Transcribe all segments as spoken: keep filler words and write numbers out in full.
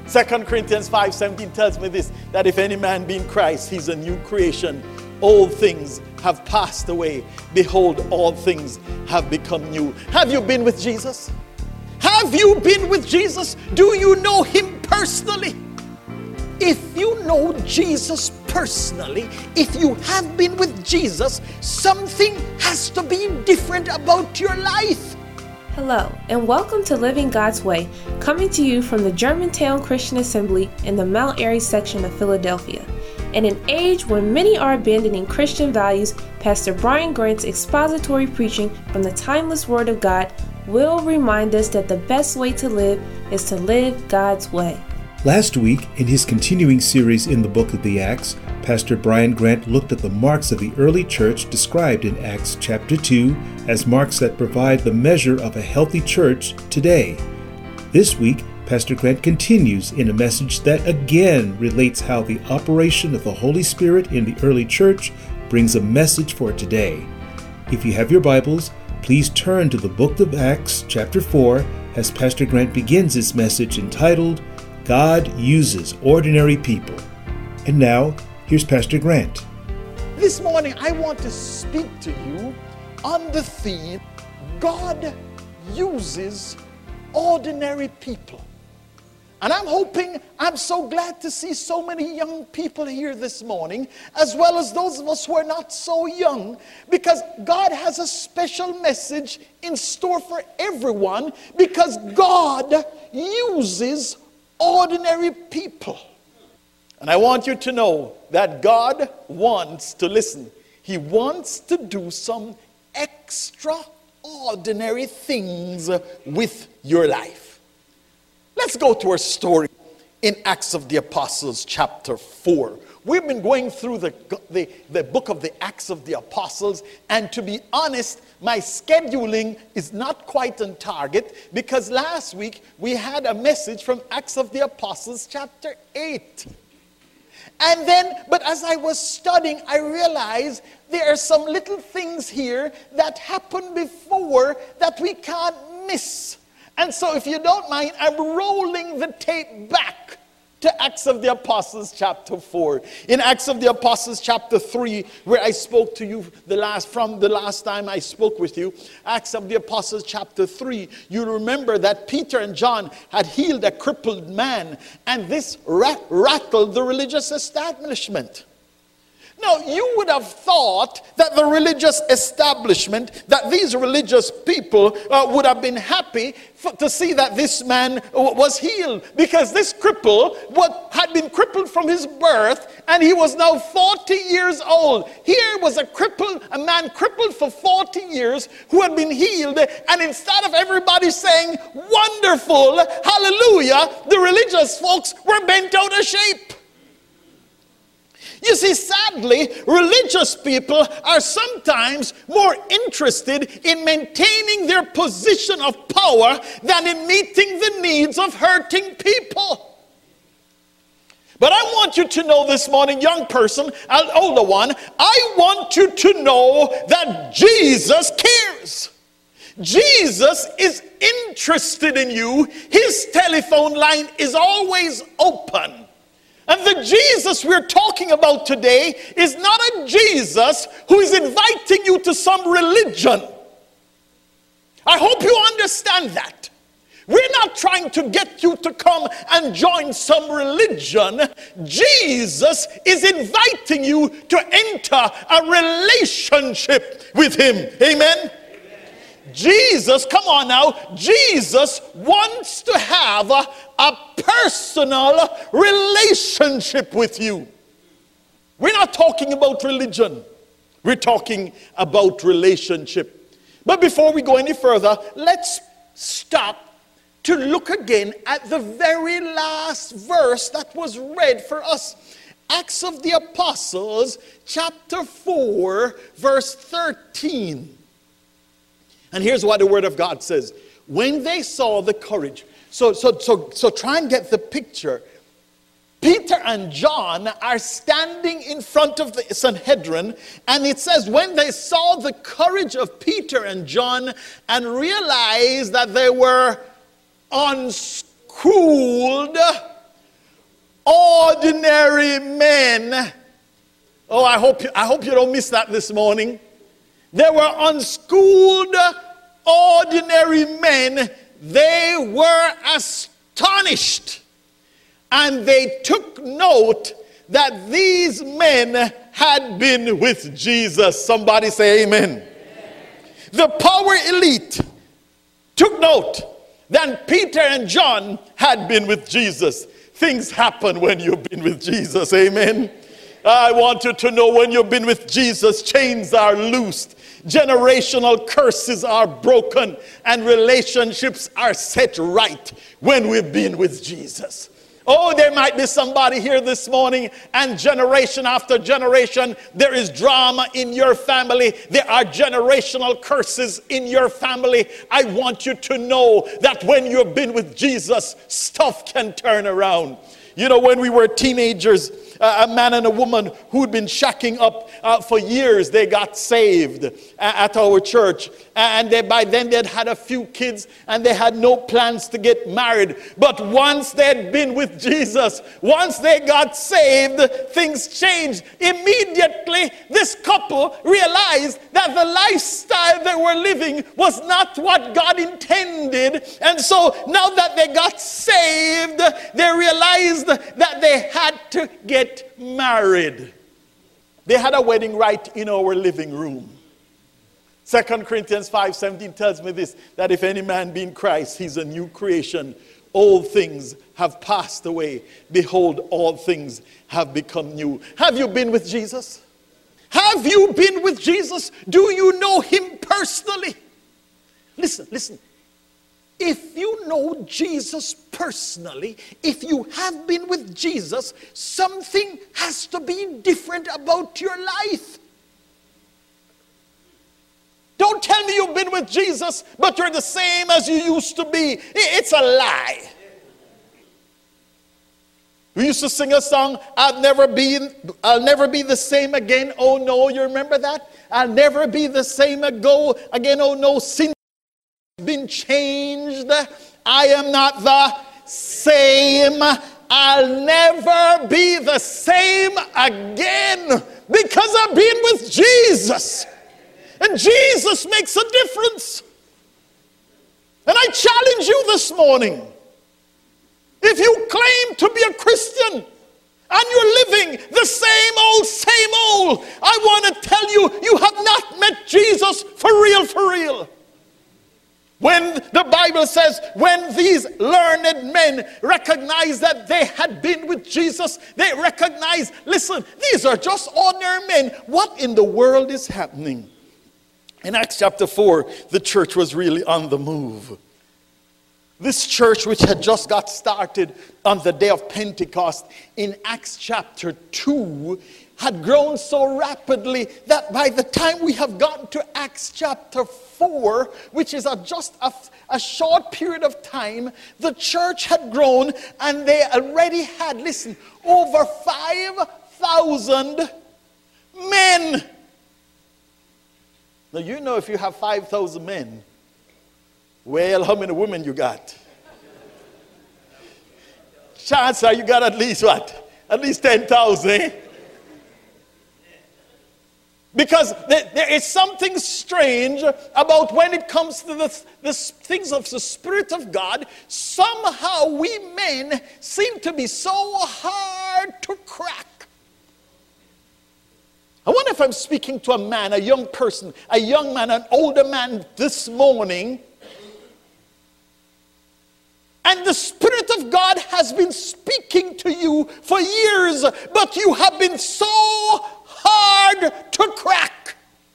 Second Corinthians five seventeen tells me this, that if any man be in Christ, he's a new creation. Old things have passed away. Behold, all things have become new. Have you been with Jesus? Have you been with Jesus? Do you know him personally? If you know Jesus personally, if you have been with Jesus, something has to be different about your life. Hello, and welcome to Living God's Way, coming to you from the Germantown Christian Assembly in the Mount Airy section of Philadelphia. In an age where many are abandoning Christian values, Pastor Brian Grant's expository preaching from the timeless Word of God will remind us that the best way to live is to live God's way. Last week, in his continuing series in the book of the Acts, Pastor Brian Grant looked at the marks of the early church described in Acts chapter two as marks that provide the measure of a healthy church today. This week, Pastor Grant continues in a message that again relates how the operation of the Holy Spirit in the early church brings a message for today. If you have your Bibles, please turn to the book of Acts chapter four as Pastor Grant begins his message entitled, God Uses Ordinary People. And now, here's Pastor Grant. This morning, I want to speak to you on the theme, God uses ordinary people. And I'm hoping, I'm so glad to see so many young people here this morning, as well as those of us who are not so young, because God has a special message in store for everyone, because God uses ordinary people. And I want you to know that God wants to listen. He wants to do some extraordinary things with your life. Let's go to our story in Acts of the Apostles chapter four. We've been going through the, the, the book of the Acts of the Apostles, and to be honest, my scheduling is not quite on target, because last week we had a message from Acts of the Apostles chapter eight. And then, but as I was studying, I realized there are some little things here that happened before that we can't miss. And so if you don't mind, I'm rolling the tape back to Acts of the Apostles chapter four. In Acts of the Apostles chapter three, where I spoke to you the last from the last time I spoke with you, Acts of the Apostles chapter three, you remember that Peter and John had healed a crippled man, and this rat- rattled the religious establishment. Now, you would have thought that the religious establishment, that these religious people uh, would have been happy for, to see that this man was healed, because this cripple what, had been crippled from his birth, and he was now forty years old. Here was a cripple, a man crippled for forty years who had been healed, and instead of everybody saying, wonderful, hallelujah, the religious folks were bent out of shape. You see, sadly, religious people are sometimes more interested in maintaining their position of power than in meeting the needs of hurting people. But I want you to know this morning, young person, an older one, I want you to know that Jesus cares. Jesus is interested in you. His telephone line is always open. And the Jesus we're talking about today is not a Jesus who is inviting you to some religion. I hope you understand that. We're not trying to get you to come and join some religion. Jesus is inviting you to enter a relationship with him. Amen? Jesus, come on now, Jesus wants to have a, a personal relationship with you. We're not talking about religion. We're talking about relationship. But before we go any further, let's stop to look again at the very last verse that was read for us. Acts of the Apostles, chapter four, verse thirteen. And here's what the Word of God says. When they saw the courage, so, so, so, so try and get the picture. Peter and John are standing in front of the Sanhedrin, and it says when they saw the courage of Peter and John and realized that they were unschooled, ordinary men. Oh, I hope you, I hope you don't miss that this morning. They were unschooled, ordinary men. They were astonished. And they took note that these men had been with Jesus. Somebody say amen. Amen. The power elite took note that Peter and John had been with Jesus. Things happen when you've been with Jesus. Amen. I want you to know, when you've been with Jesus, chains are loosed, generational curses are broken, and relationships are set right when we've been with Jesus. Oh, there might be somebody here this morning, and generation after generation, there is drama in your family. There are generational curses in your family. I want you to know that when you've been with Jesus, stuff can turn around. You know, when we were teenagers, uh, a man and a woman who'd been shacking up uh, for years, they got saved uh, at our church. And they, by then they'd had a few kids and they had no plans to get married. But once they'd been with Jesus, once they got saved, things changed. Immediately, this couple realized that the lifestyle they were living was not what God intended. And so now that they got saved, they realized that they had to get married. They had a wedding right in our living room. Second Corinthians five seventeen tells me this, that if any man be in Christ, he's a new creation. All things have passed away. Behold, all things have become new. Have you been with Jesus? Have you been with Jesus? Do you know him personally? Listen, listen. If you know Jesus personally, if you have been with Jesus, something has to be different about your life. Don't tell me you've been with Jesus, but you're the same as you used to be. It's a lie. We used to sing a song, I'll never be, I'll never be the same again. Oh no, you remember that? I'll never be the same ago again. Oh no, sin has been changed. I am not the same. I'll never be the same again because I've been with Jesus. And Jesus makes a difference. And I challenge you this morning. If you claim to be a Christian and you're living the same old, same old, I want to tell you, you have not met Jesus for real, for real. When the Bible says, when these learned men recognized that they had been with Jesus, they recognized, listen, these are just ordinary men. What in the world is happening? In Acts chapter four, the church was really on the move. This church, which had just got started on the day of Pentecost, in Acts chapter two, had grown so rapidly that by the time we have gotten to Acts chapter four, which is a, just a, a short period of time, the church had grown and they already had, listen, over five thousand men. Now, you know, if you have five thousand men, well, how many women you got? Chances are you got at least what? At least ten thousand, eh? Because there, there is something strange about when it comes to the, the things of the Spirit of God. Somehow we men seem to be so hard to crack. I wonder if I'm speaking to a man, a young person, a young man, an older man this morning. And the Spirit of God has been speaking to you for years, but you have been so hard to crack.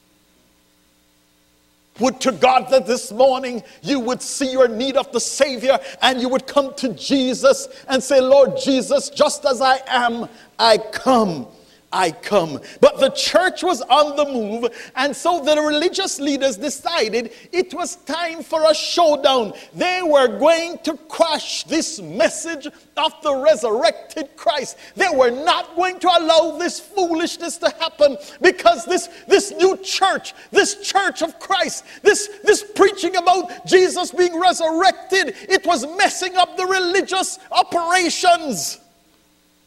Would to God that this morning you would see your need of the Savior and you would come to Jesus and say, Lord Jesus, just as I am, I come. I come. But the church was on the move, and so the religious leaders decided it was time for a showdown. They were going to crush this message of the resurrected Christ. They were not going to allow this foolishness to happen, because this, this new church, this church of Christ, this, this preaching about Jesus being resurrected, it was messing up the religious operations.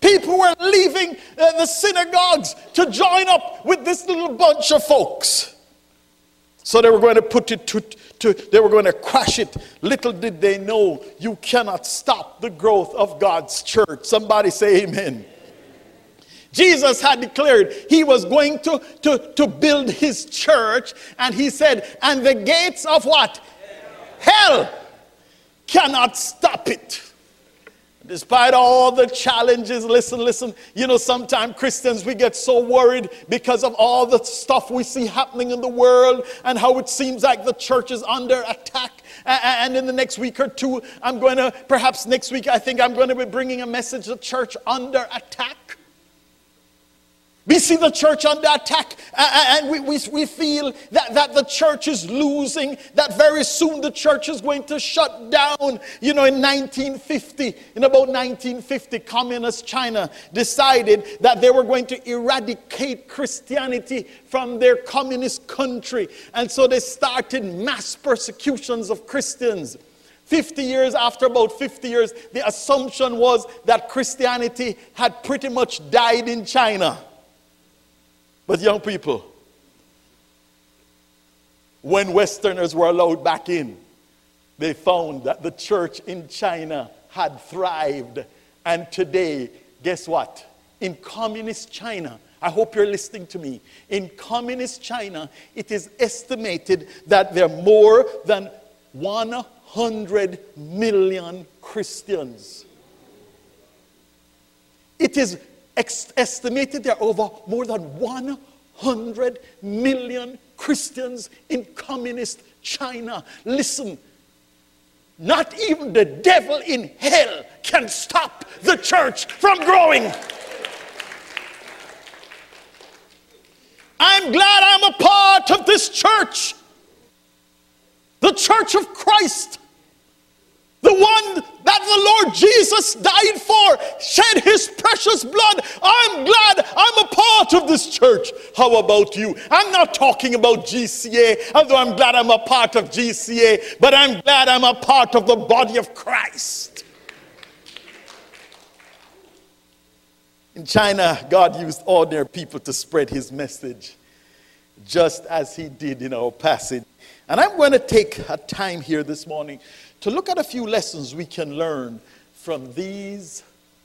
People were leaving uh, the synagogues to join up with this little bunch of folks. So they were going to put it to, to, they were going to crush it. Little did they know, you cannot stop the growth of God's church. Somebody say amen. Jesus had declared he was going to, to, to build his church. And he said, and the gates of what? Hell, Hell cannot stop it. Despite all the challenges, listen, listen, you know, sometimes Christians, we get so worried because of all the stuff we see happening in the world and how it seems like the church is under attack. And in the next week or two, I'm going to, perhaps next week, I think I'm going to be bringing a message, the church under attack. We see the church under attack, and we, we, we feel that, that the church is losing, that very soon the church is going to shut down. You know, in nineteen fifty, in about nineteen fifty, communist China decided that they were going to eradicate Christianity from their communist country. And so they started mass persecutions of Christians. fifty years, after about fifty years, the assumption was that Christianity had pretty much died in China. But young people, when Westerners were allowed back in, they found that the church in China had thrived. And today, guess what? In communist China, I hope you're listening to me. In communist China, it is estimated that there are more than one hundred million Christians. It is estimated there are over more than one hundred million Christians in communist China. Listen, not even the devil in hell can stop the church from growing. I'm glad I'm a part of this church, the church of Christ. The one that the Lord Jesus died for, shed his precious blood. I'm glad I'm a part of this church. How about you? I'm not talking about G C A, although I'm glad I'm a part of G C A, but I'm glad I'm a part of the body of Christ. In China, God used ordinary people to spread his message, just as he did in our passage. And I'm going to take a time here this morning to look at a few lessons we can learn from these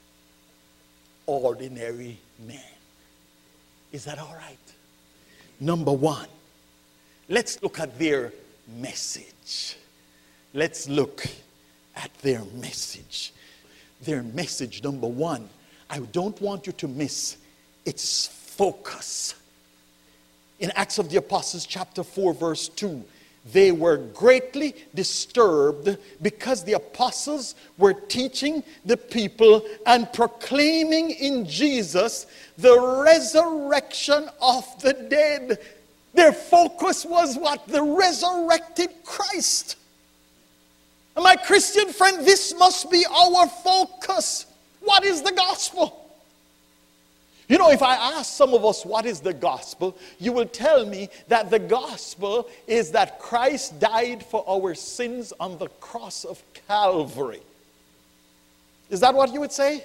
ordinary men. Is that all right? Number one, let's look at their message. Let's look at their message. Their message, number one, I don't want you to miss its focus. In Acts of the Apostles chapter four verse two, they were greatly disturbed because the apostles were teaching the people and proclaiming in Jesus the resurrection of the dead. Their focus was what? The resurrected Christ. And my Christian friend, this must be our focus. What is the gospel? You know, if I ask some of us what is the gospel, you will tell me that the gospel is that Christ died for our sins on the cross of Calvary. Is that what you would say?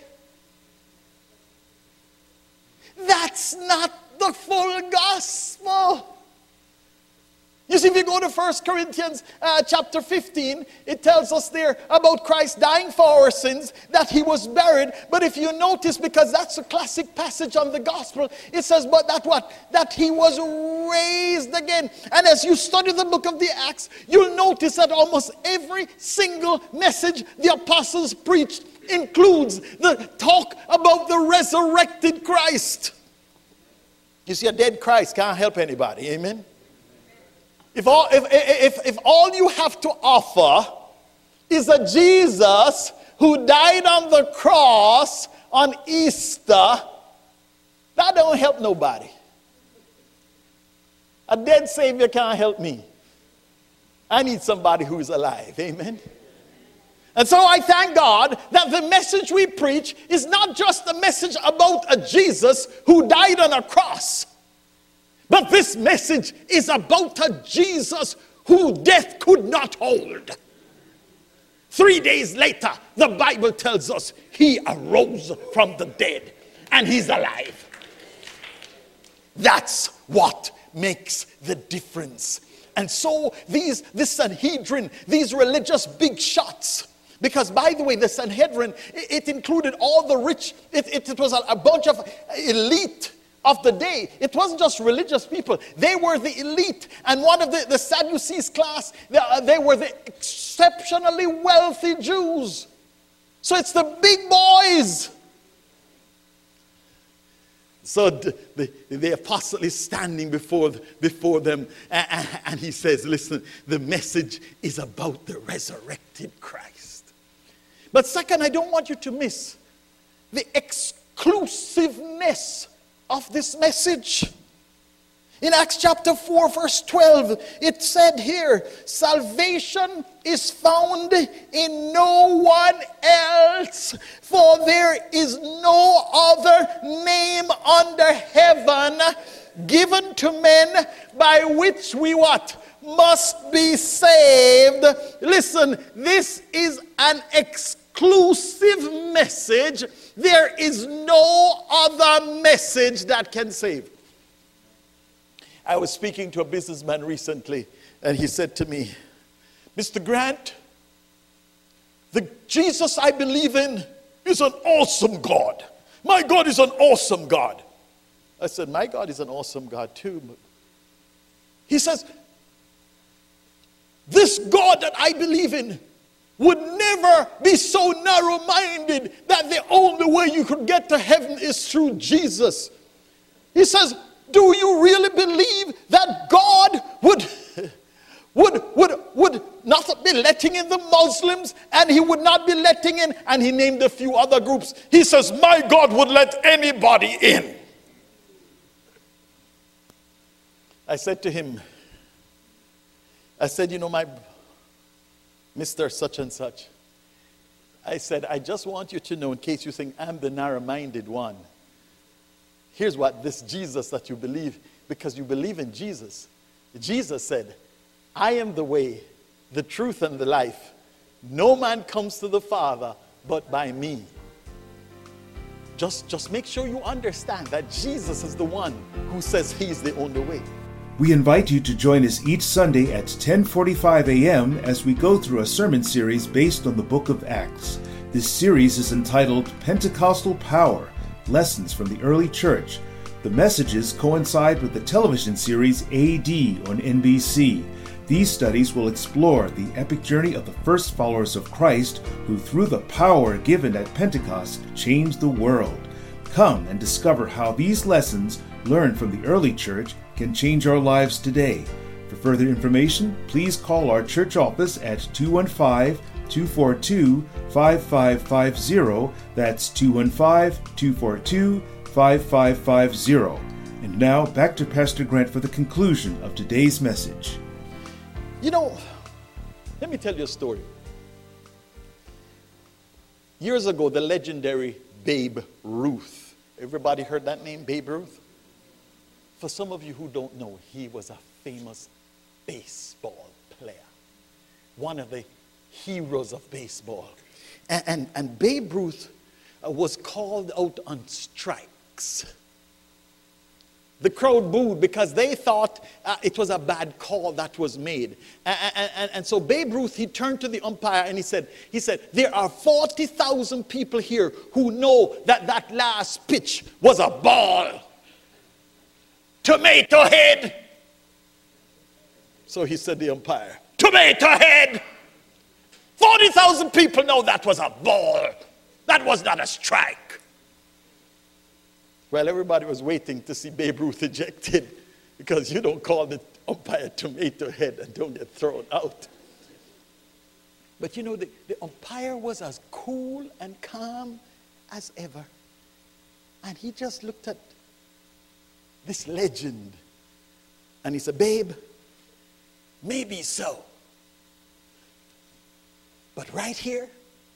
That's not the full gospel. You see, if you go to First Corinthians uh, chapter fifteen, it tells us there about Christ dying for our sins, that he was buried. But if you notice, because that's a classic passage on the gospel, it says, but that what? That he was raised again. And as you study the book of the Acts, you'll notice that almost every single message the apostles preached includes the talk about the resurrected Christ. You see, a dead Christ can't help anybody. Amen? If all, if, if, if all you have to offer is a Jesus who died on the cross on Easter, that don't help nobody. A dead Savior can't help me. I need somebody who's alive. Amen? And so I thank God that the message we preach is not just a message about a Jesus who died on a cross. But this message is about a Jesus who death could not hold. Three days later, the Bible tells us he arose from the dead and he's alive. That's what makes the difference. And so these, this Sanhedrin, these religious big shots, because by the way, the Sanhedrin, it, it included all the rich, it, it, it was a, a bunch of elite of the day. It wasn't just religious people. They were the elite. And one of the, the Sadducees class, they, they were the exceptionally wealthy Jews. So it's the big boys. So the, the, the apostle is standing before, before them, and, and he says, listen, the message is about the resurrected Christ. But second, I don't want you to miss the exclusiveness of this message. In Acts chapter four, verse twelve, it said here, salvation is found in no one else, for there is no other name under heaven given to men by which we what? Must be saved. Listen, this is an exclusive message. There is no other message that can save. I was speaking to a businessman recently, and he said to me, Mister Grant, the Jesus I believe in is an awesome God. My God is an awesome God. I said, my God is an awesome God too. He says, this God that I believe in would never be so narrow-minded that the only way you could get to heaven is through Jesus. He says, do you really believe that God would, would, would, would not be letting in the Muslims, and he would not be letting in, and he named a few other groups. He says, my God would let anybody in. I said to him, I said, you know, my Mister Such and Such, I said, I just want you to know, in case you think I'm the narrow-minded one, here's what this Jesus that you believe, because you believe in Jesus. Jesus said, I am the way, the truth, and the life. No man comes to the Father but by me. Just, just make sure you understand that Jesus is the one who says he's the only way. We invite you to join us each Sunday at ten forty-five a.m. as we go through a sermon series based on the book of Acts. This series is entitled Pentecostal Power, Lessons from the Early Church. The messages coincide with the television series A D on N B C. These studies will explore the epic journey of the first followers of Christ who, through the power given at Pentecost, changed the world. Come and discover how these lessons, learned from the early church, can change our lives today. For further information, please call our church office at two one five, two four two, five five five zero. That's two one five, two four two, five five five zero. And now back to Pastor Grant for the conclusion of today's message. You know, let me tell you a story. Years ago, the legendary Babe Ruth. Everybody heard that name, Babe Ruth? For some of you who don't know, he was a famous baseball player. One of the heroes of baseball. And, and, and Babe Ruth uh, was called out on strikes. The crowd booed because they thought uh, it was a bad call that was made. And, and, and so Babe Ruth, he turned to the umpire and he said, he said, there are forty thousand people here who know that that last pitch was a ball. Tomato head. So he said, the umpire, tomato head. forty thousand people know that was a ball. That was not a strike. Well, everybody was waiting to see Babe Ruth ejected because you don't call the umpire tomato head and don't get thrown out. But you know, the, the umpire was as cool and calm as ever. And he just looked at this legend and he said, babe, maybe so. But right here,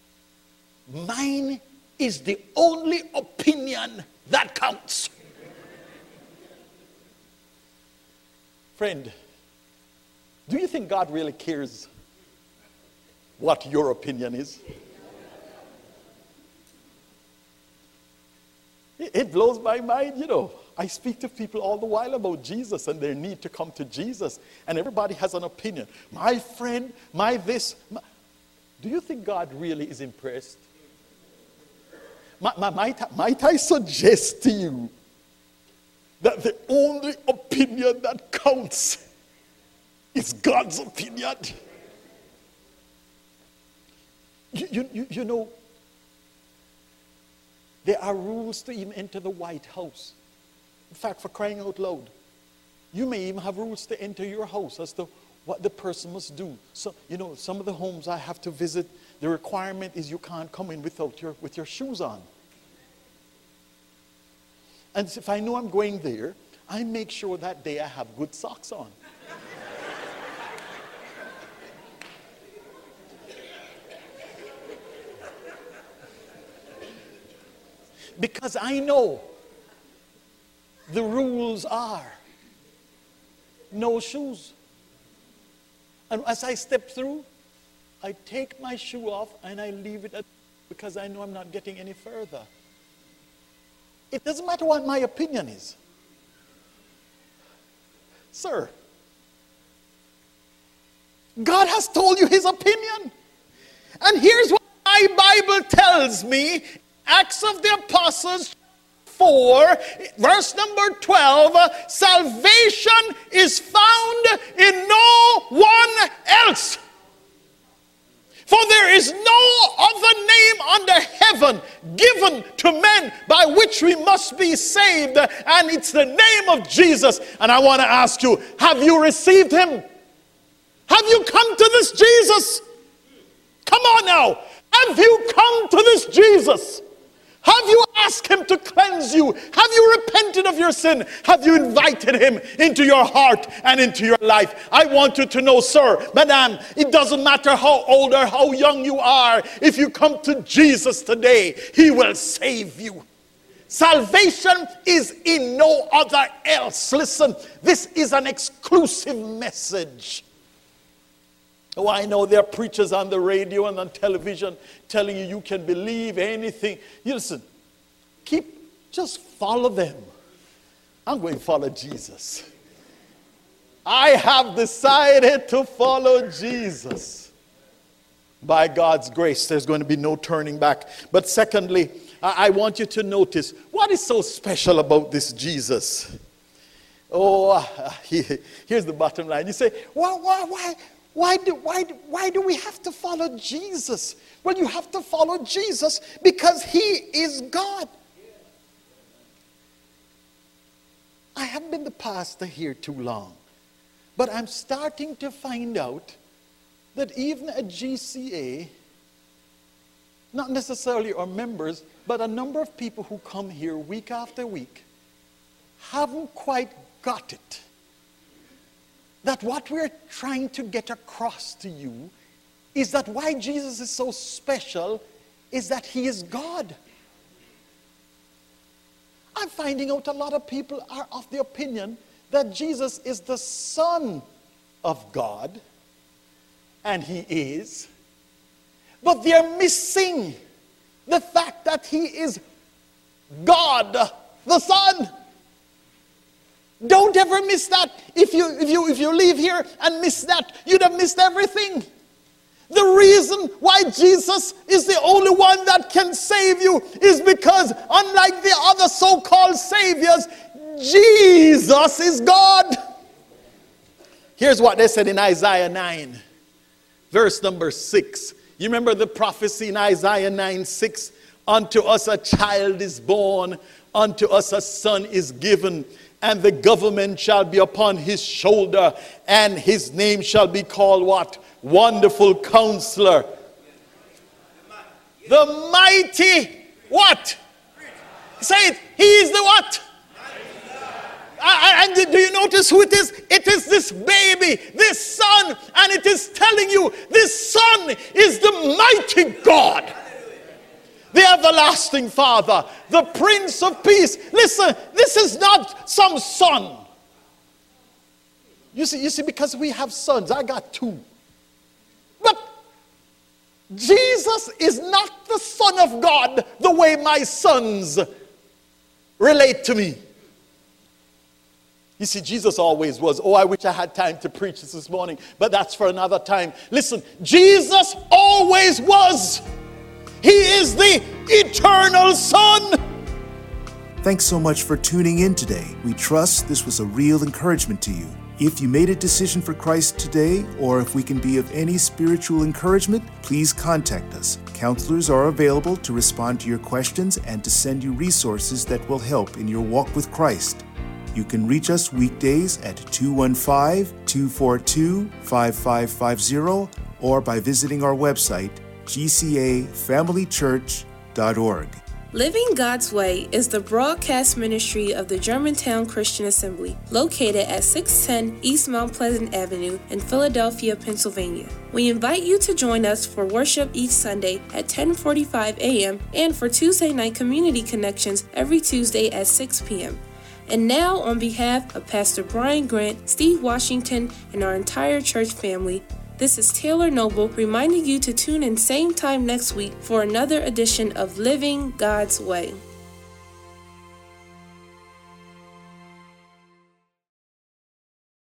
mine is the only opinion that counts. Friend, do you think God really cares what your opinion is. It blows my mind, you know. I speak to people all the while about Jesus and their need to come to Jesus. And everybody has an opinion. My friend, my this. My... Do you think God really is impressed? Might, might, might I suggest to you that the only opinion that counts is God's opinion? You, you, you, you know, there are rules to even enter the White House. In fact, for crying out loud, you may even have rules to enter your house as to what the person must do. So, you know, some of the homes I have to visit, the requirement is you can't come in without your, with your shoes on. And if I know I'm going there, I make sure that day I have good socks on. Because I know the rules are no shoes. And as I step through, I take my shoe off and I leave it at, because I know I'm not getting any further. It doesn't matter what my opinion is. Sir, God has told you his opinion. And here's what my Bible tells me. Acts of the Apostles four, verse number twelve, salvation is found in no one else. For there is no other name under heaven given to men by which we must be saved. And it's the name of Jesus. And I want to ask you, have you received him? Have you come to this Jesus? Come on now. Have you come to this Jesus? Have you asked him to cleanse you? Have you repented of your sin? Have you invited him into your heart and into your life? I want you to know, sir, madam, it doesn't matter how old or how young you are. If you come to Jesus today, he will save you. Salvation is in no other else. Listen, this is an exclusive message. Oh, I know there are preachers on the radio and on television telling you you can believe anything. You listen, keep, just follow them. I'm going to follow Jesus. I have decided to follow Jesus. By God's grace, there's going to be no turning back. But secondly, I, I want you to notice what is so special about this Jesus. Oh, uh, he, here's the bottom line. You say, why, why, why? Why do, why, why do we have to follow Jesus? Well, you have to follow Jesus because he is God. I haven't been the pastor here too long, but I'm starting to find out that even at G C A, not necessarily our members, but a number of people who come here week after week haven't quite got it. That what we're trying to get across to you is that why Jesus is so special is that he is God. I'm finding out a lot of people are of the opinion that Jesus is the Son of God, and he is, but they're missing the fact that he is God the Son. Don't ever miss that. If you, if you, if you leave here and miss that, you'd have missed everything. The reason why Jesus is the only one that can save you is because, unlike the other so-called saviors, Jesus is God. Here's what they said in Isaiah nine, verse number six. You remember the prophecy in Isaiah nine six? Unto us a child is born, unto us a son is given, and the government shall be upon his shoulder, and his name shall be called what? Wonderful Counselor. The mighty what? Say it. He is the what? And do you notice who it is? It is this baby, this son, and it is telling you this son is the mighty God. The everlasting Father, the Prince of Peace. Listen, this is not some son. You see, you see, because we have sons, I got two. But Jesus is not the Son of God the way my sons relate to me. You see, Jesus always was. Oh, I wish I had time to preach this this morning, but that's for another time. Listen, Jesus always was. He is the eternal Son. Thanks so much for tuning in today. We trust this was a real encouragement to you. If you made a decision for Christ today, or if we can be of any spiritual encouragement, please contact us. Counselors are available to respond to your questions and to send you resources that will help in your walk with Christ. You can reach us weekdays at two one five, two four two, five five five zero or by visiting our website, g c a family church dot org. Living God's Way is the broadcast ministry of the Germantown Christian Assembly, located at six ten East Mount Pleasant Avenue in Philadelphia, Pennsylvania. We invite you to join us for worship each Sunday at ten forty-five a.m. and for Tuesday night community connections every Tuesday at six p.m. And now, on behalf of Pastor Brian Grant, Steve Washington, and our entire church family, this is Taylor Noble reminding you to tune in same time next week for another edition of Living God's Way.